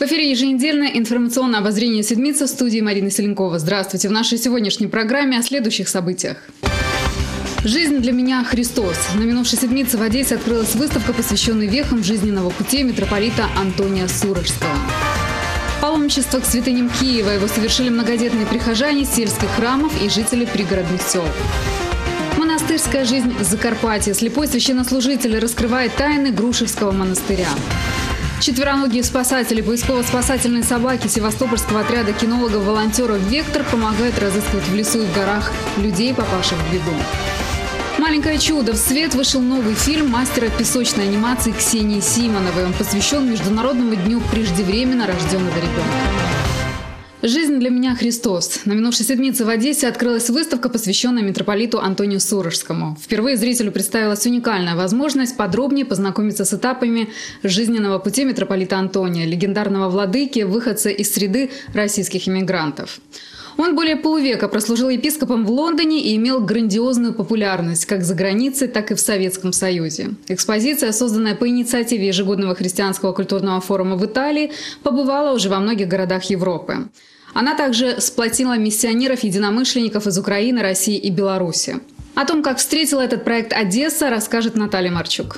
эфире еженедельное информационное обозрение седмицы в студии Марины Селенкова. Здравствуйте. В нашей сегодняшней программе о следующих событиях. «Жизнь для меня – Христос». На минувшей седмице в Одессе открылась выставка, посвященная вехам жизненного пути митрополита Антония Суражского. Паломничество к святыням Киева его совершили многодетные прихожане сельских храмов и жители пригородных сел. Монастырская жизнь Закарпатья. Слепой священнослужитель раскрывает тайны Грушевского монастыря. Четвероногие спасатели поисково-спасательной собаки Севастопольского отряда кинологов-волонтеров «Вектор» помогают разыскивать в лесу и в горах людей, попавших в беду. «Маленькое чудо». В свет вышел новый фильм мастера песочной анимации Ксении Симоновой. Он посвящен Международному дню преждевременно рожденного ребенка. «Жизнь для меня – Христос». На минувшей седмице в Одессе открылась выставка, посвященная митрополиту Антонию Суражскому. Впервые зрителю представилась уникальная возможность подробнее познакомиться с этапами жизненного пути митрополита Антония, легендарного владыки, выходца из среды российских иммигрантов. Он более полувека прослужил епископом в Лондоне и имел грандиозную популярность как за границей, так и в Советском Союзе. Экспозиция, созданная по инициативе ежегодного христианского культурного форума в Италии, побывала уже во многих городах Европы. Она также сплотила миссионеров-единомышленников из Украины, России и Беларуси. О том, как встретила этот проект Одесса, расскажет Наталья Марчук.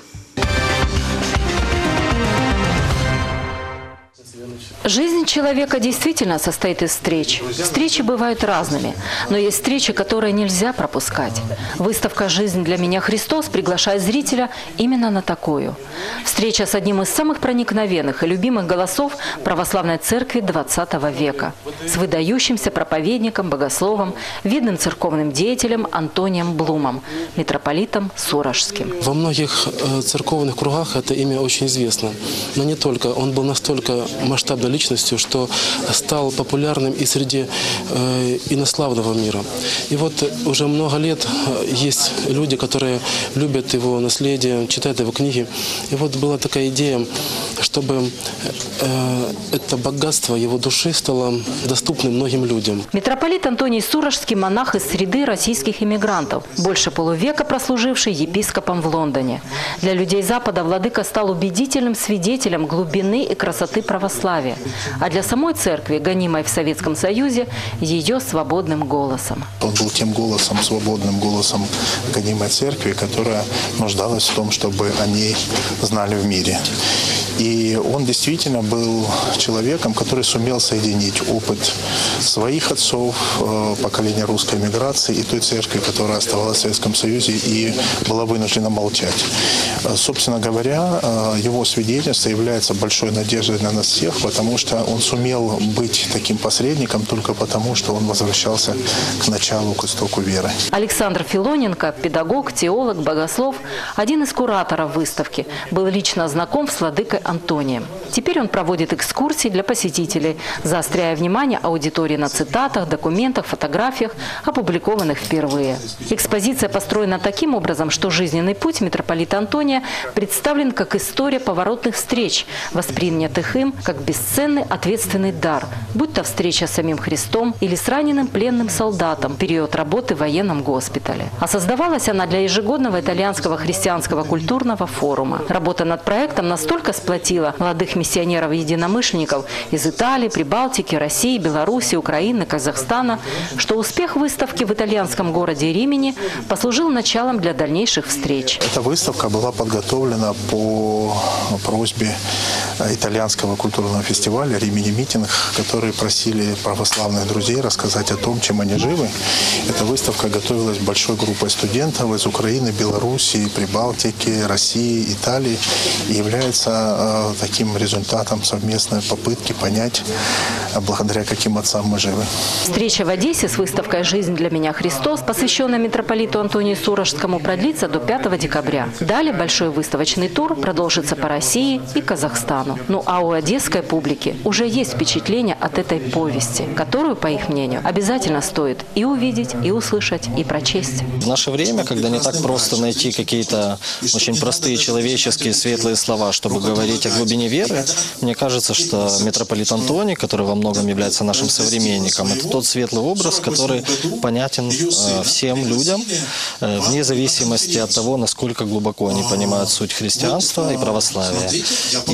Жизнь человека действительно состоит из встреч. Встречи бывают разными, но есть встречи, которые нельзя пропускать. Выставка «Жизнь для меня – Христос» приглашает зрителя именно на такую. Встреча с одним из самых проникновенных и любимых голосов православной церкви XX века. С выдающимся проповедником, богословом, видным церковным деятелем Антонием Блумом, митрополитом Суражским. Во многих церковных кругах это имя очень известно. Но не только. Он был настолько масштабной личностью, что стал популярным и среди инославного мира. И вот уже много лет есть люди, которые любят его наследие, читают его книги. И вот была такая идея, чтобы это богатство его души стало доступным многим людям. Митрополит Антоний Суражский – монах из среды российских иммигрантов, больше полувека прослуживший епископом в Лондоне. Для людей Запада владыка стал убедительным свидетелем глубины и красоты православия, а для самой церкви, гонимой в Советском Союзе, ее свободным голосом. Он был тем голосом, свободным голосом гонимой церкви, которая нуждалась в том, чтобы о ней знали в мире. И он действительно был человеком, который сумел соединить опыт своих отцов, поколения русской эмиграции и той церкви, которая оставалась в Советском Союзе и была вынуждена молчать. Собственно говоря, его свидетельство является большой надеждой для нас всех, потому что он сумел быть таким посредником только потому, что он возвращался к началу, к истоку веры. Александр Филоненко, педагог, теолог, богослов, один из кураторов выставки, был лично знаком с владыкой Антонием. Теперь он проводит экскурсии для посетителей, заостряя внимание аудитории на цитатах, документах, фотографиях, опубликованных впервые. Экспозиция построена таким образом, что жизненный путь митрополита Антония представлен как история поворотных встреч, воспринятых им как бесценный ответственный дар, будь то встреча с самим Христом или с раненым пленным солдатом в период работы в военном госпитале. А создавалась она для ежегодного итальянского христианского культурного форума. Работа над проектом настолько сплотила молодых миссионеров-единомышленников из Италии, Прибалтики, России, Беларуси, Украины, Казахстана, что успех выставки в итальянском городе Римини послужил началом для дальнейших встреч. Эта выставка была подготовлена по просьбе итальянского культурного фестиваля «Римини Митинг», которые просили православных друзей рассказать о том, чем они живы. Эта выставка готовилась большой группой студентов из Украины, Беларуси, Прибалтики, России, Италии и является таким результатом совместной попытки понять, благодаря каким отцам мы живы. Встреча в Одессе с выставкой «Жизнь для меня – Христос», посвященная митрополиту Антонию Суражскому, продлится до 5 декабря. Далее большой выставочный тур продолжится по России и Казахстану. Ну а у одесской публики уже есть впечатление от этой повести, которую, по их мнению, обязательно стоит и увидеть, и услышать, и прочесть. В наше время, когда не так просто найти какие-то очень простые человеческие светлые слова, чтобы говорить о глубине веры, мне кажется, что митрополит Антоний, который во многом является нашим современником, это тот светлый образ, который понятен всем людям, вне зависимости от того, насколько глубоко они понимают суть христианства и православия. И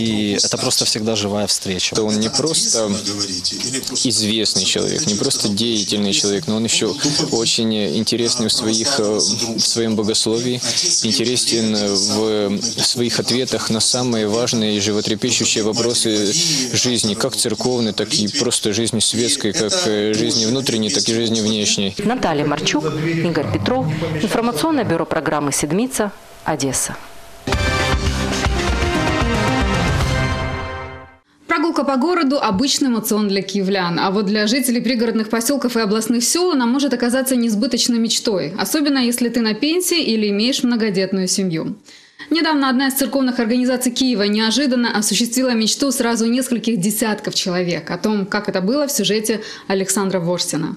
это просто всегда живая встреча. Он не просто известный человек, не просто деятельный человек, но он еще очень интересный в своем богословии, интересен в своих ответах на самые важные и животрепещущие вопросы жизни, как церковной, так и просто жизни светской, как жизни внутренней, так и жизни внешней. Наталья Марчук, Игорь Петров, информационное бюро программы «Седмица», Одесса. Прогулка по городу – обычный эмоцион для киевлян. А вот для жителей пригородных поселков и областных сел она может оказаться несбыточной мечтой. Особенно, если ты на пенсии или имеешь многодетную семью. Недавно одна из церковных организаций Киева неожиданно осуществила мечту сразу нескольких десятков человек. О том, как это было, в сюжете Александра Ворсина.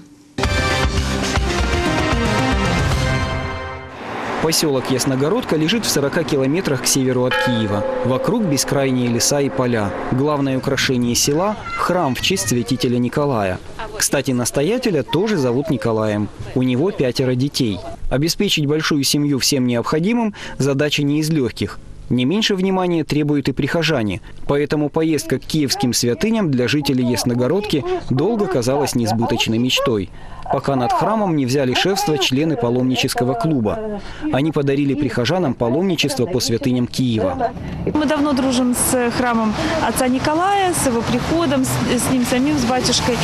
Поселок Ясногородка лежит в 40 километрах к северу от Киева. Вокруг бескрайние леса и поля. Главное украшение села – храм в честь святителя Николая. Кстати, настоятеля тоже зовут Николаем. У него 5 детей. Обеспечить большую семью всем необходимым – задача не из легких. Не меньше внимания требуют и прихожане. Поэтому поездка к киевским святыням для жителей Ясногородки долго казалась несбыточной мечтой. Пока над храмом не взяли шефство члены паломнического клуба. Они подарили прихожанам паломничество по святыням Киева. Мы давно дружим с храмом отца Николая, с его приходом, с ним самим, с батюшкой.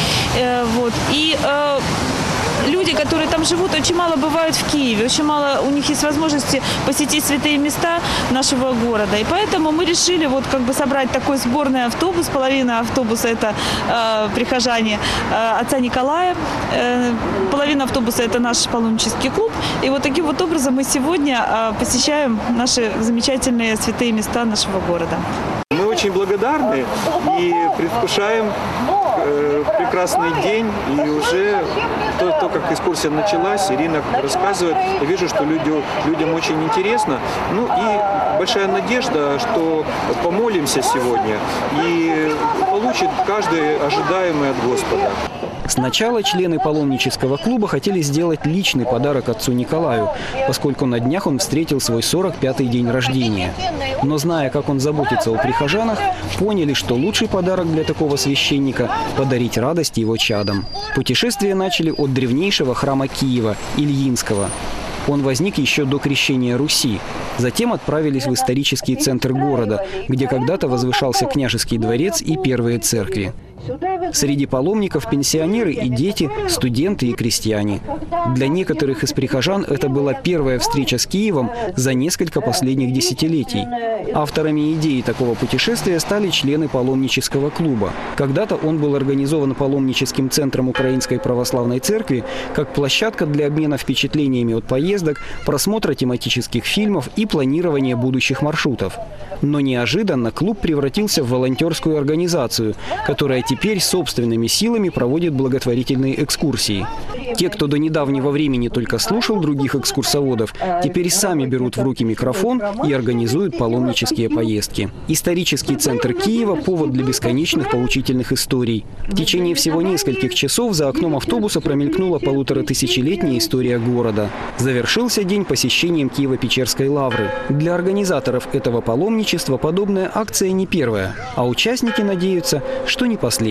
Люди, которые там живут, очень мало бывают в Киеве, очень мало у них есть возможности посетить святые места нашего города. И поэтому мы решили собрать такой сборный автобус. Половина автобуса – это прихожане отца Николая, половина автобуса – это наш паломнический клуб. И вот таким вот образом мы сегодня посещаем наши замечательные святые места нашего города. Мы очень благодарны и предвкушаем прекрасный день. И уже то, как экскурсия началась, Ирина рассказывает, я вижу, что людям очень интересно. Ну и большая надежда, что помолимся сегодня и получит каждый ожидаемый от Господа. Сначала члены паломнического клуба хотели сделать личный подарок отцу Николаю, поскольку на днях он встретил свой 45-й день рождения. Но зная, как он заботится о прихожанах, поняли, что лучший подарок для такого священника – подарить радость его чадам. Путешествие начали от древнейшего храма Киева – Ильинского. Он возник еще до крещения Руси. Затем отправились в исторический центр города, где когда-то возвышался княжеский дворец и первые церкви. Среди паломников пенсионеры и дети, студенты и крестьяне. Для некоторых из прихожан это была первая встреча с Киевом за несколько последних десятилетий. Авторами идеи такого путешествия стали члены паломнического клуба. Когда-то он был организован паломническим центром Украинской православной церкви как площадка для обмена впечатлениями от поездок, просмотра тематических фильмов и планирования будущих маршрутов. Но неожиданно клуб превратился в волонтерскую организацию, которая теперь собственными силами проводит благотворительные экскурсии. Те, кто до недавнего времени только слушал других экскурсоводов, теперь сами берут в руки микрофон и организуют паломнические поездки. Исторический центр Киева – повод для бесконечных поучительных историй. В течение всего нескольких часов за окном автобуса промелькнула 1500-летняя история города. Завершился день посещением Киево-Печерской лавры. Для организаторов этого паломничества подобная акция не первая, а участники надеются, что не последняя.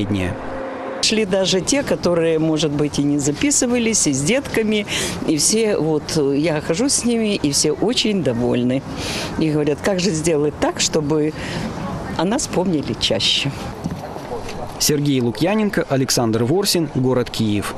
Шли даже те, которые, может быть, и не записывались, и с детками. И все, я хожу с ними, и все очень довольны. И говорят, как же сделать так, чтобы о нас помнили чаще. Сергей Лукьяненко, Александр Ворсин, город Киев.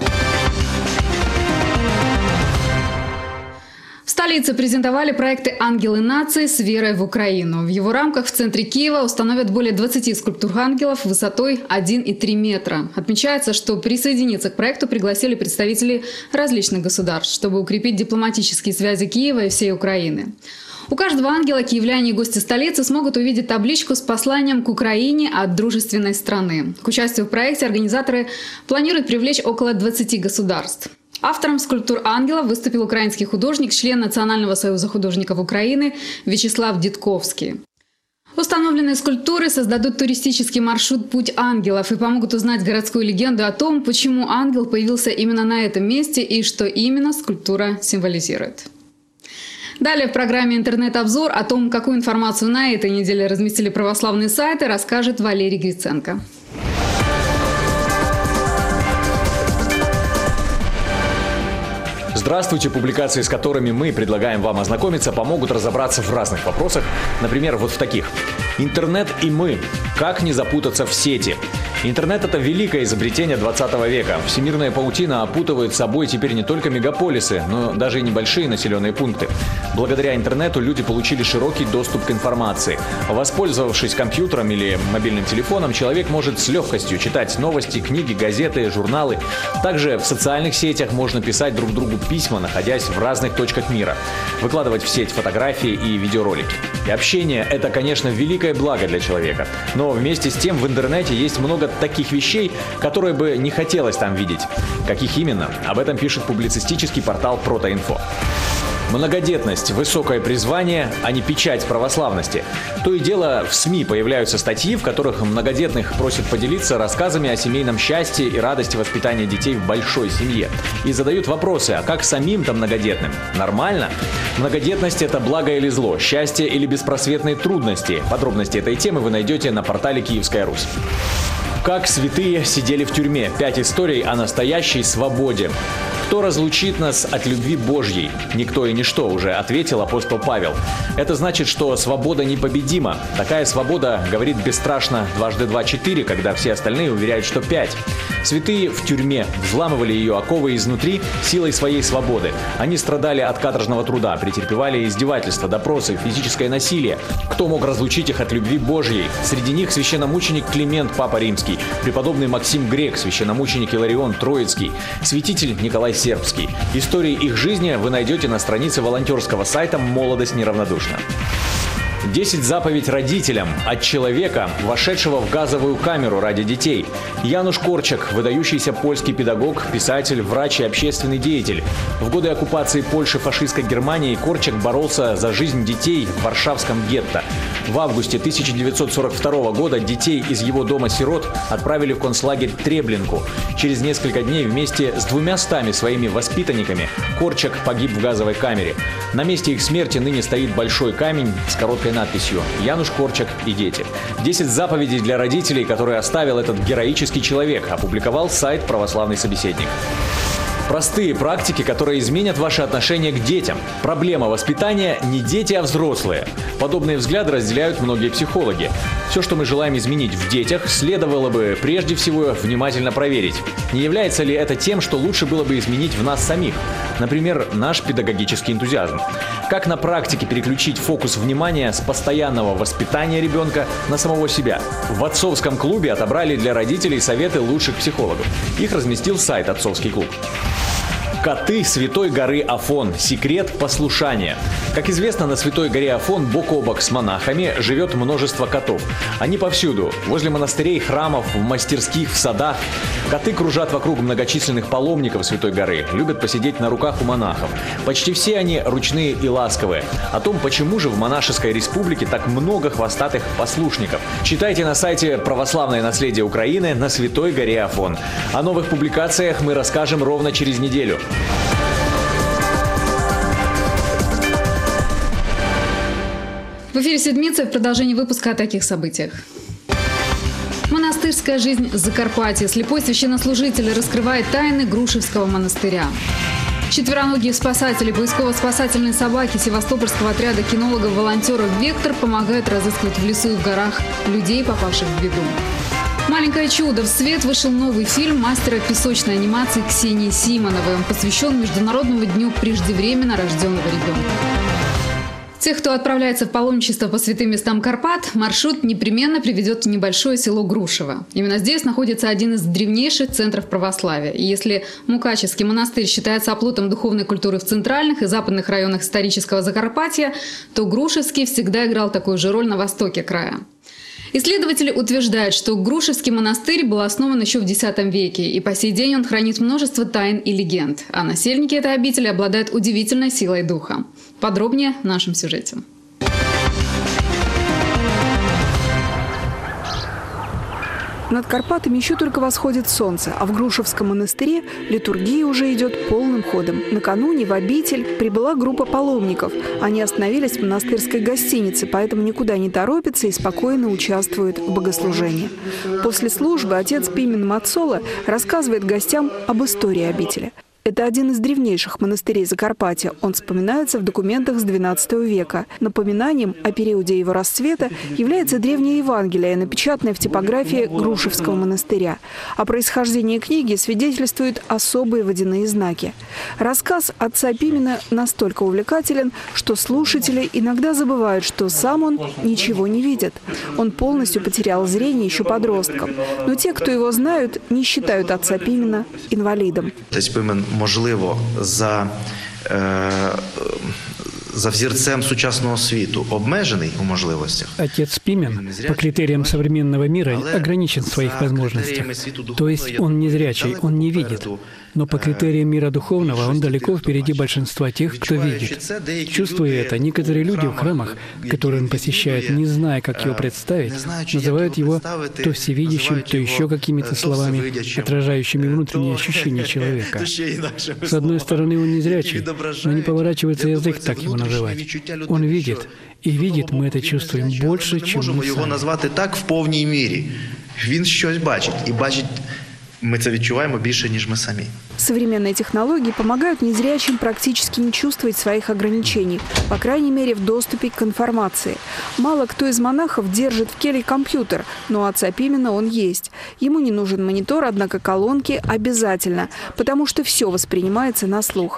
В столице презентовали проекты «Ангелы нации» с верой в Украину. В его рамках в центре Киева установят более 20 скульптур ангелов высотой 1,3 метра. Отмечается, что присоединиться к проекту пригласили представителей различных государств, чтобы укрепить дипломатические связи Киева и всей Украины. У каждого ангела киевляне и гости столицы смогут увидеть табличку с посланием к Украине от дружественной страны. К участию в проекте организаторы планируют привлечь около 20 государств. Автором скульптур ангелов выступил украинский художник, член Национального союза художников Украины Вячеслав Дитковский. Установленные скульптуры создадут туристический маршрут «Путь ангелов» и помогут узнать городскую легенду о том, почему ангел появился именно на этом месте и что именно скульптура символизирует. Далее в программе «Интернет-обзор» о том, какую информацию на этой неделе разместили православные сайты, расскажет Валерий Гриценко. Здравствуйте! Публикации, с которыми мы предлагаем вам ознакомиться, помогут разобраться в разных вопросах. Например, вот в таких. Интернет и мы. Как не запутаться в сети? Интернет – это великое изобретение 20 века. Всемирная паутина опутывает собой теперь не только мегаполисы, но даже и небольшие населенные пункты. Благодаря интернету люди получили широкий доступ к информации. Воспользовавшись компьютером или мобильным телефоном, человек может с легкостью читать новости, книги, газеты, журналы. Также в социальных сетях можно писать друг другу письма, находясь в разных точках мира, выкладывать в сеть фотографии и видеоролики. И общение – это, конечно, великое благо для человека. Но вместе с тем в интернете есть много таких вещей, которые бы не хотелось там видеть. Каких именно? Об этом пишет публицистический портал Протоинфо. Многодетность – высокое призвание, а не печать православности. То и дело в СМИ появляются статьи, в которых многодетных просят поделиться рассказами о семейном счастье и радости воспитания детей в большой семье. И задают вопросы, а как самим-то многодетным? Нормально? Многодетность – это благо или зло, счастье или беспросветные трудности? Подробности этой темы вы найдете на портале «Киевская Русь». Как святые сидели в тюрьме. 5 историй о настоящей свободе. Кто разлучит нас от любви Божьей? Никто и ничто, уже ответил апостол Павел. Это значит, что свобода непобедима. Такая свобода говорит бесстрашно 2 × 2 = 4, когда все остальные уверяют, что 5. Святые в тюрьме взламывали ее оковы изнутри силой своей свободы. Они страдали от каторжного труда, претерпевали издевательства, допросы, физическое насилие. Кто мог разлучить их от любви Божьей? Среди них священномученик Климент, Папа Римский, преподобный Максим Грек, священномученик Иларион Троицкий, святитель Николай Сербский. Истории их жизни вы найдете на странице волонтерского сайта «Молодость неравнодушна». 10 заповедей родителям от человека, вошедшего в газовую камеру ради детей. Януш Корчак, выдающийся польский педагог, писатель, врач и общественный деятель. В годы оккупации Польши фашистской Германией Корчак боролся за жизнь детей в Варшавском гетто. В августе 1942 года детей из его дома-сирот отправили в концлагерь Треблинку. Через несколько дней вместе с 200 своими воспитанниками Корчак погиб в газовой камере. На месте их смерти ныне стоит большой камень с короткой надписью «Януш Корчак и дети». 10 заповедей для родителей, которые оставил этот героический человек, опубликовал сайт «Православный собеседник». Простые практики, которые изменят ваше отношение к детям. Проблема воспитания – не дети, а взрослые. Подобные взгляды разделяют многие психологи. Все, что мы желаем изменить в детях, следовало бы прежде всего внимательно проверить. Не является ли это тем, что лучше было бы изменить в нас самих? Например, наш педагогический энтузиазм. Как на практике переключить фокус внимания с постоянного воспитания ребенка на самого себя? В отцовском клубе отобрали для родителей советы лучших психологов. Их разместил сайт «Отцовский клуб». Коты Святой горы Афон. Секрет послушания. Как известно, на Святой горе Афон бок о бок с монахами живет множество котов. Они повсюду. Возле монастырей, храмов, в мастерских, в садах. Коты кружат вокруг многочисленных паломников Святой горы. Любят посидеть на руках у монахов. Почти все они ручные и ласковые. О том, почему же в монашеской республике так много хвостатых послушников, читайте на сайте «Православное наследие Украины» на Святой горе Афон. О новых публикациях мы расскажем ровно через неделю. В эфире «Седмица» в продолжении выпуска о таких событиях. Монастырская жизнь Закарпатья. Слепой священнослужитель раскрывает тайны Грушевского монастыря. Четвероногие спасатели поисково-спасательной собаки Севастопольского отряда кинологов-волонтеров «Вектор» помогают разыскивать в лесу и в горах людей, попавших в беду. «Маленькое чудо». В свет вышел новый фильм мастера песочной анимации Ксении Симоновой. Он посвящен Международному дню преждевременно рожденного ребенка. Тех, кто отправляется в паломничество по святым местам Карпат, маршрут непременно приведет в небольшое село Грушево. Именно здесь находится один из древнейших центров православия. И если Мукачевский монастырь считается оплотом духовной культуры в центральных и западных районах исторического Закарпатья, то Грушевский всегда играл такую же роль на востоке края. Исследователи утверждают, что Грушевский монастырь был основан еще в X веке, и по сей день он хранит множество тайн и легенд, а насельники этой обители обладают удивительной силой духа. Подробнее в нашем сюжете. Над Карпатами еще только восходит солнце, а в Грушевском монастыре литургия уже идет полным ходом. Накануне в обитель прибыла группа паломников. Они остановились в монастырской гостинице, поэтому никуда не торопятся и спокойно участвуют в богослужении. После службы отец Пимен Мацола рассказывает гостям об истории обители. Это один из древнейших монастырей Закарпатья. Он вспоминается в документах с XII века. Напоминанием о периоде его расцвета является древнее Евангелие, напечатанное в типографии Грушевского монастыря. О происхождении книги свидетельствуют особые водяные знаки. Рассказ отца Пимена настолько увлекателен, что слушатели иногда забывают, что сам он ничего не видит. Он полностью потерял зрение еще подростком. Но те, кто его знают, не считают отца Пимена инвалидом. Можливо, за взірцем сучасного світу обмежений у можливостях. Отец Пимен по критериям современного мира ограничен в своих возможностях. То есть он незрячий, он не видит. Но по критериям мира духовного он далеко впереди большинства тех, кто видит. Чувствуя это, некоторые люди в храмах, которые он посещает, не зная, как его представить, называют его то всевидящим, то еще какими-то словами, отражающими внутренние ощущения человека. С одной стороны, он незрячий, но не поворачивается язык так его называть. Он видит, и видит, мы это чувствуем больше, чем мы можемо його назвати так в повній мірі. Він щось бачить, і бачить мы это відчуваємо більше, ніж мы сами. Современные технологии помогают незрячим практически не чувствовать своих ограничений, по крайней мере, в доступе к информации. Мало кто из монахов держит в келье компьютер, но у отца Пимена он есть. Ему не нужен монитор, однако колонки обязательно, потому что все воспринимается на слух.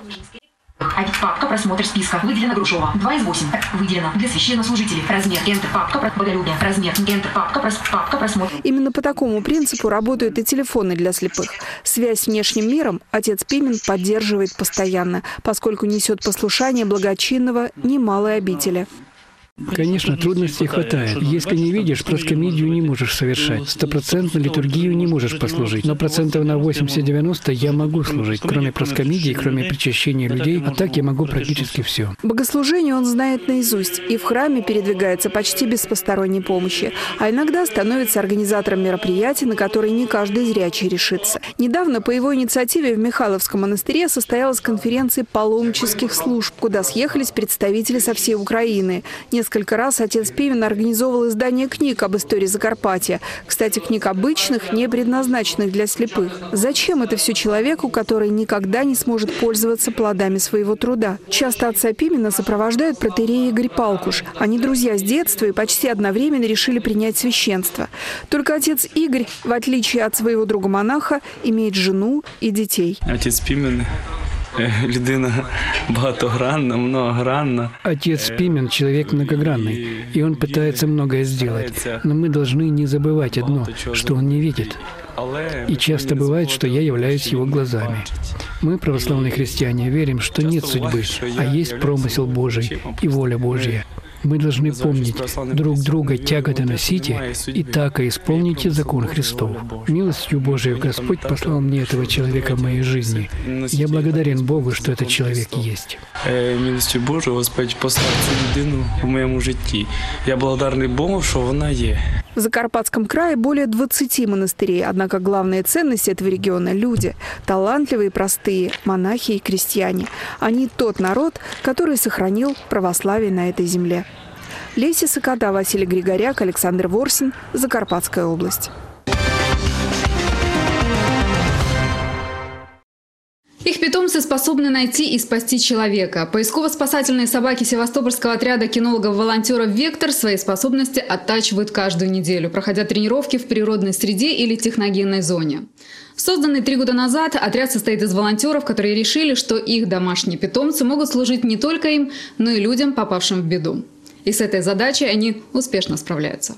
Папка «Просмотр списка». Выделена Грушова. 2 из 8. Выделено для священнослужителей. Размер. Enter. Папка «Боголюбие». Размер. Enter. Папка «Просмотр». Именно по такому принципу работают и телефоны для слепых. Связь с внешним миром отец Пимен поддерживает постоянно, поскольку несет послушание благочинного немалой обители. Конечно, трудностей хватает. Если не видишь, проскомидию не можешь совершать. Стопроцентно литургию не можешь послужить. Но процентов на 80-90 я могу служить, кроме проскомидии, кроме причащения людей. А так я могу практически все. Богослужение он знает наизусть и в храме передвигается почти без посторонней помощи. А иногда становится организатором мероприятий, на которые не каждый зрячий решится. Недавно по его инициативе в Михайловском монастыре состоялась конференция паломнических служб, куда съехались представители со всей Украины. Несколько раз отец Пимен организовывал издание книг об истории Закарпатья. Кстати, книг обычных, не предназначенных для слепых. Зачем это все человеку, который никогда не сможет пользоваться плодами своего труда? Часто отца Пимена сопровождают протоиерей Игорь Палкуш. Они друзья с детства и почти одновременно решили принять священство. Только отец Игорь, в отличие от своего друга-монаха, имеет жену и детей. Отец Пимен людина багатогранна, многогранна. Отец Пимен – человек многогранный, и он пытается многое сделать. Но мы должны не забывать одно, что он не видит. И часто бывает, что я являюсь его глазами. Мы, православные христиане, верим, что нет судьбы, а есть промысел Божий и воля Божья. Мы должны помнить, друг друга тяготы носите, и так и исполните закон Христов. Милостью Божией Господь послал мне этого человека в моей жизни. Я благодарен Богу, что этот человек есть. Милостью Божией Господь послал цю людину в моєму житті. Я благодарний Богу, що вона є. В Закарпатском крае более 20 монастырей, однако главная ценность этого региона – люди. Талантливые и простые, монахи и крестьяне. Они тот народ, который сохранил православие на этой земле. Леся Сокота, Василий Григоряк, Александр Ворсин, Закарпатская область. Их питомцы способны найти и спасти человека. Поисково-спасательные собаки Севастопольского отряда кинологов-волонтеров «Вектор» свои способности оттачивают каждую неделю, проходя тренировки в природной среде или техногенной зоне. Созданный 3 года назад, отряд состоит из волонтеров, которые решили, что их домашние питомцы могут служить не только им, но и людям, попавшим в беду. И с этой задачей они успешно справляются.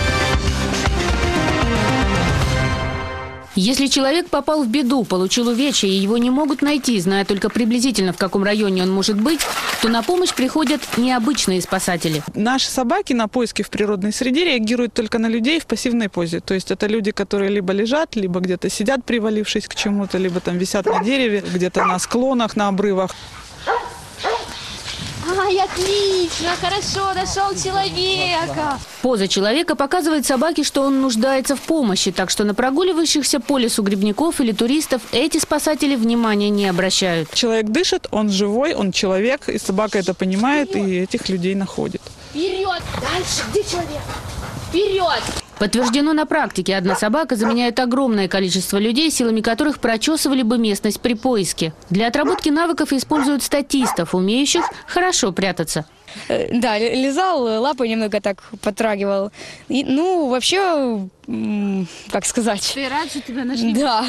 Если человек попал в беду, получил увечья, и его не могут найти, зная только приблизительно, в каком районе он может быть, то на помощь приходят необычные спасатели. Наши собаки на поиски в природной среде реагируют только на людей в пассивной позе. То есть это люди, которые либо лежат, либо где-то сидят, привалившись к чему-то, либо там висят на дереве, где-то на склонах, на обрывах. Ай, отлично, хорошо, нашел человека. Поза человека показывает собаке, что он нуждается в помощи, так что на прогуливающихся по лесу грибников или туристов эти спасатели внимания не обращают. Человек дышит, он живой, он человек, и собака это понимает, и этих людей находит. Вперед! Дальше! Где человек? Вперед! Подтверждено на практике. Одна собака заменяет огромное количество людей, силами которых прочесывали бы местность при поиске. Для отработки навыков используют статистов, умеющих хорошо прятаться. Да, лизал, лапой немного так потрагивал. И, ну, вообще, как сказать... Ты рад, что тебя нашли? Да.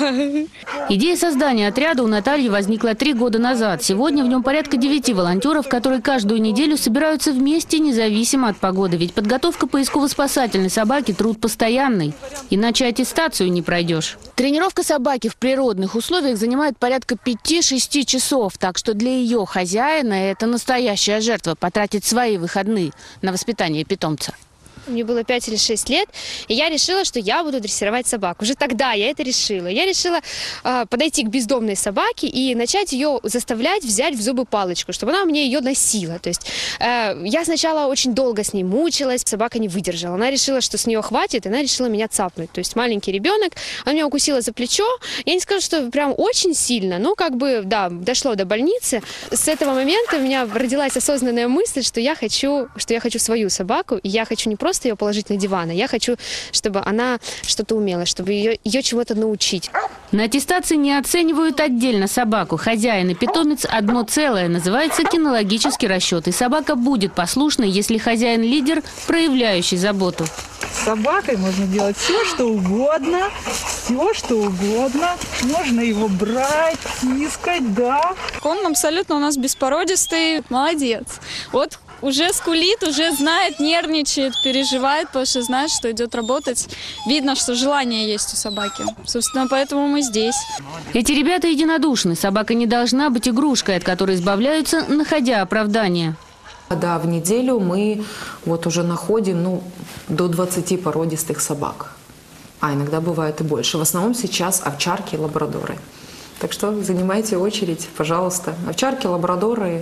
Идея создания отряда у Натальи возникла 3 года назад. Сегодня в нем порядка 9 волонтеров, которые каждую неделю собираются вместе, независимо от погоды. Ведь подготовка поисково-спасательной собаки – труд постоянный. Иначе аттестацию не пройдешь. Тренировка собаки в природных условиях занимает порядка 5-6 часов. Так что для ее хозяина это настоящая жертва – потратить свои выходные на воспитание питомца. Мне было 5 или 6 лет, и я решила, что я буду дрессировать собаку. Уже тогда я это решила. Я решила подойти к бездомной собаке и начать ее заставлять взять в зубы палочку, чтобы она мне ее носила. То есть я сначала очень долго с ней мучилась, собака не выдержала. Она решила, что с нее хватит, и она решила меня цапнуть. То есть маленький ребенок, она меня укусила за плечо. Я не скажу, что прям очень сильно, но как бы, да, дошло до больницы. С этого момента у меня родилась осознанная мысль, что я хочу свою собаку, и я хочу не просто ее положить на диван, а я хочу, чтобы она что-то умела, чтобы ее чему-то научить. На аттестации не оценивают отдельно собаку. Хозяин и питомец одно целое. Называется кинологический расчет. И собака будет послушной, если хозяин лидер, проявляющий заботу. С собакой можно делать все, что угодно. Все, что угодно. Можно его брать, тискать, да. Он абсолютно у нас беспородистый. Молодец. Вот уже скулит, уже знает, нервничает, переживает, потому что знает, что идет работать. Видно, что желание есть у собаки. Собственно, поэтому мы здесь. Эти ребята единодушны. Собака не должна быть игрушкой, от которой избавляются, находя оправдание. Да, в неделю мы вот уже находим до 20 породистых собак. А иногда бывает и больше. В основном сейчас овчарки и лабрадоры. Так что занимайте очередь, пожалуйста. Овчарки, лабрадоры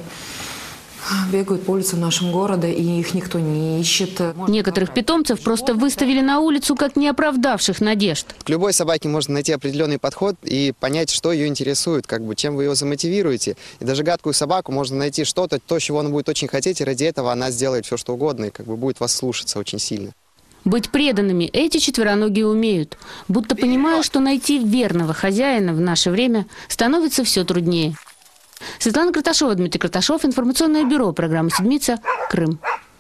бегают по улицам нашего города, и их никто не ищет. Некоторых питомцев просто выставили на улицу как не оправдавших надежд. К любой собаке можно найти определенный подход и понять, что ее интересует, чем вы ее замотивируете. И даже гадкую собаку можно найти что-то, то, чего она будет очень хотеть, и ради этого она сделает все, что угодно, и будет вас слушаться очень сильно. Быть преданными эти четвероногие умеют, будто понимая, что найти верного хозяина в наше время становится все труднее. Светлана Карташова, Дмитрий Карташов, информационное бюро, программа «Седмица», Крым.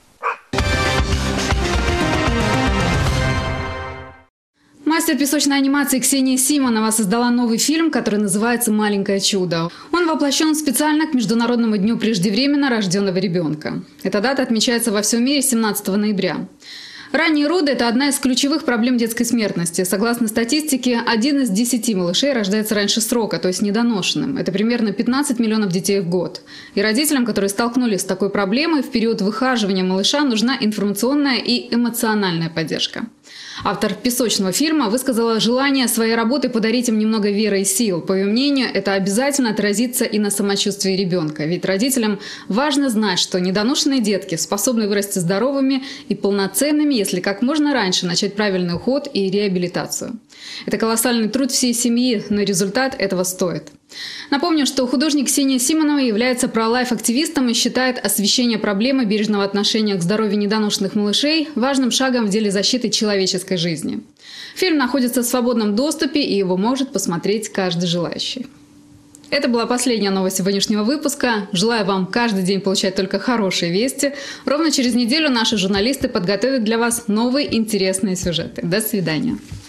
Мастер песочной анимации Ксения Симонова создала новый фильм, который называется «Маленькое чудо». Он воплощен специально к Международному дню преждевременно рожденного ребенка. Эта дата отмечается во всем мире 17 ноября. Ранние роды – это одна из ключевых проблем детской смертности. Согласно статистике, 1 из 10 малышей рождается раньше срока, то есть недоношенным. Это примерно 15 миллионов детей в год. И родителям, которые столкнулись с такой проблемой, в период выхаживания малыша нужна информационная и эмоциональная поддержка. Автор песочного фильма высказала желание своей работой подарить им немного веры и сил. По ее мнению, это обязательно отразится и на самочувствии ребенка. Ведь родителям важно знать, что недоношенные детки способны вырасти здоровыми и полноценными, если как можно раньше начать правильный уход и реабилитацию. Это колоссальный труд всей семьи, но результат этого стоит. Напомню, что художник Ксения Симонова является про-лайф-активистом и считает освещение проблемы бережного отношения к здоровью недоношенных малышей важным шагом в деле защиты человеческой жизни. Фильм находится в свободном доступе, и его может посмотреть каждый желающий. Это была последняя новость сегодняшнего выпуска. Желаю вам каждый день получать только хорошие вести. Ровно через неделю наши журналисты подготовят для вас новые интересные сюжеты. До свидания.